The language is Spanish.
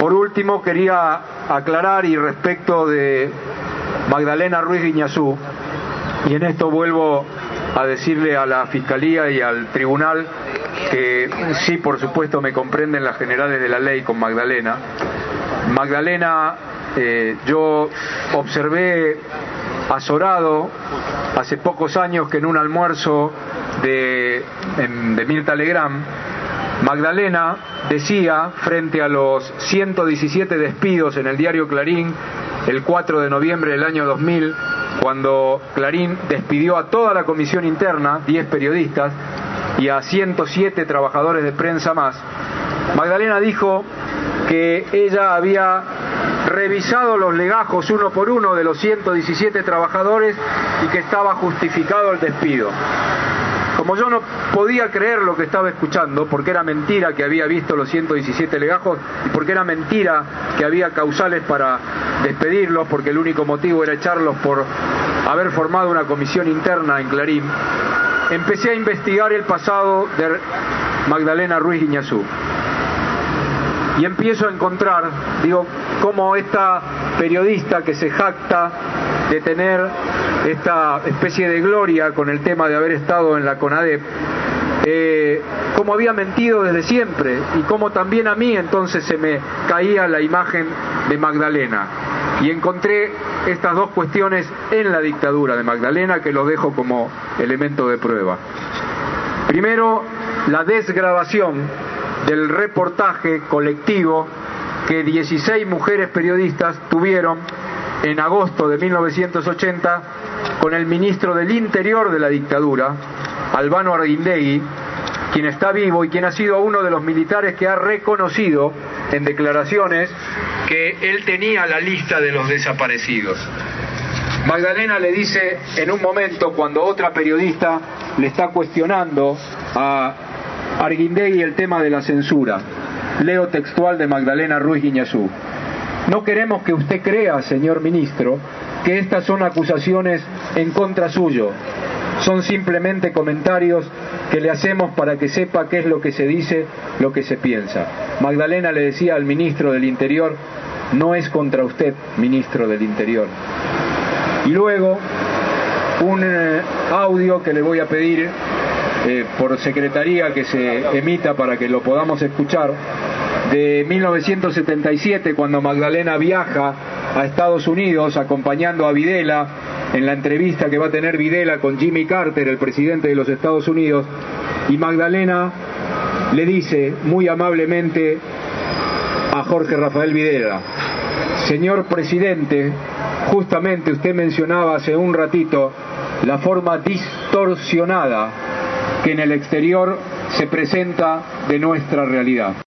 Por último, quería aclarar y respecto de Magdalena Ruiz Guiñazú, y en esto vuelvo a decirle a la Fiscalía y al Tribunal que sí, por supuesto, me comprenden las generales de la ley con Magdalena. Magdalena, yo observé azorado hace pocos años que en un almuerzo de Mirta Legrand, Magdalena decía, frente a los 117 despidos en el diario Clarín, el 4 de noviembre del año 2000, cuando Clarín despidió a toda la comisión interna, 10 periodistas, y a 107 trabajadores de prensa más, Magdalena dijo que ella había revisado los legajos uno por uno de los 117 trabajadores y que estaba justificado el despido. Como yo no podía creer lo que estaba escuchando, porque era mentira que había visto los 117 legajos y porque era mentira que había causales para despedirlos, porque el único motivo era echarlos por haber formado una comisión interna en Clarín, empecé a investigar el pasado de Magdalena Ruiz Guiñazú. Y empiezo a encontrar, cómo esta periodista que se jacta de tener esta especie de gloria con el tema de haber estado en la CONADEP, cómo había mentido desde siempre y cómo también a mí entonces se me caía la imagen de Magdalena. Y encontré estas dos cuestiones en la dictadura de Magdalena que los dejo como elemento de prueba. Primero, la desgrabación del reportaje colectivo que 16 mujeres periodistas tuvieron en agosto de 1980 con el ministro del Interior de la dictadura, Albano Arguindegui, quien está vivo y quien ha sido uno de los militares que ha reconocido en declaraciones que él tenía la lista de los desaparecidos. Magdalena le dice en un momento, cuando otra periodista le está cuestionando a Arguindegui el tema de la censura, leo textual de Magdalena Ruiz Guiñazú: no queremos que usted crea, señor ministro, que estas son acusaciones en contra suyo. Son simplemente comentarios que le hacemos para que sepa qué es lo que se dice, lo que se piensa. Magdalena le decía al ministro del Interior: no es contra usted, ministro del Interior. Y luego un audio que le voy a pedir por secretaría que se emita para que lo podamos escuchar, de 1977, cuando Magdalena viaja a Estados Unidos acompañando a Videla en la entrevista que va a tener Videla con Jimmy Carter, el presidente de los Estados Unidos, y Magdalena le dice muy amablemente a Jorge Rafael Videla: señor presidente, justamente usted mencionaba hace un ratito la forma distorsionada que en el exterior se presenta de nuestra realidad.